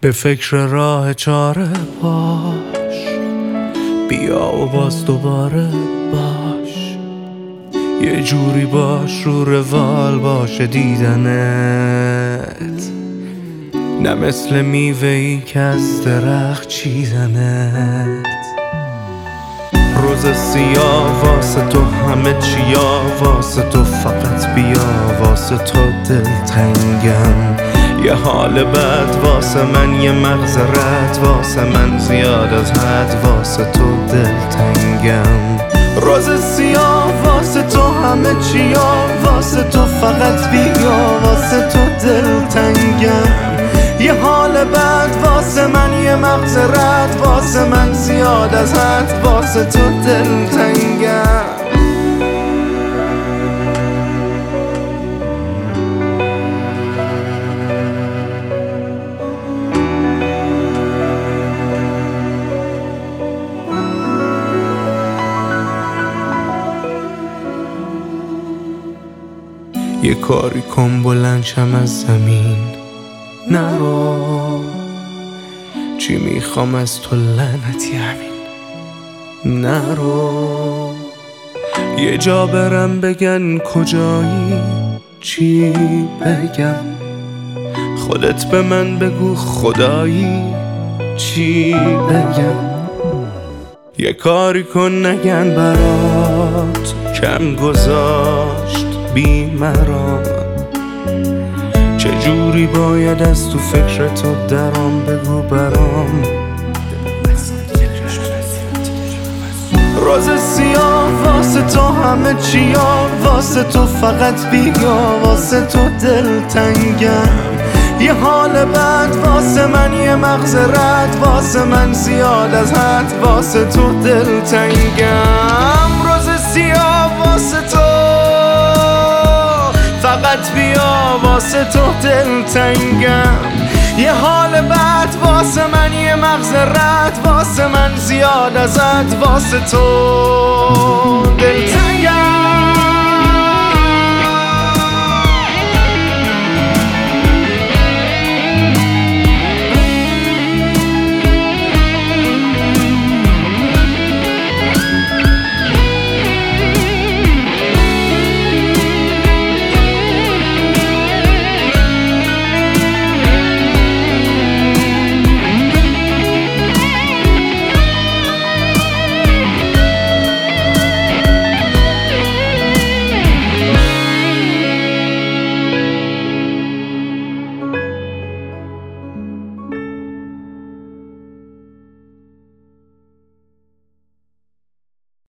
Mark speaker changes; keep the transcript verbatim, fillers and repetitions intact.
Speaker 1: به فکر راه چاره باش، بیا و باز دوباره باش، یه جوری باش رو روال باشه دیدنت، نه مثل میوه‌ای که از درخت چیدنت. روز سیاه واسه تو همه چیا، واسه تو فقط بیا، واسه تو دلتنگم. یه حال بد واسه من، یه مغز رد واسه من، زیاد از حد واسه تو دلتنگم. روز سیاه واسه تو همه چیا، واسه تو فقط بیا، واسه تو دلتنگم. یه حال بد واسه من، یه مغز رد واسه من، زیاد از حد واسه تو دلتنگم. یه کاری کن بلند شم از زمین، نرو، چی میخوام از تو لعنتی همین. نرو، یه جا برم بگن کجایی، چی بگم، خودت به من بگو خدایی، چی بگم. یه کاری کن نگن برات کم گذاشت بی مرا، چجوری باید از تو فکر تو درام، بگو برام. روز سیاه واسه تو همه چیا، واسه تو فقط بیا، واسه تو دلتنگم. یه حال بد واسه من، یه مغز رد واسه من، زیاد از حد واسه تو دلتنگم. روز سیاه واسه تو فقط بیا، واسه تو دلتنگم. یه حال بد واسه من، یه مغز رد واسه من، زیاد از حد واسه تو دلتنگم.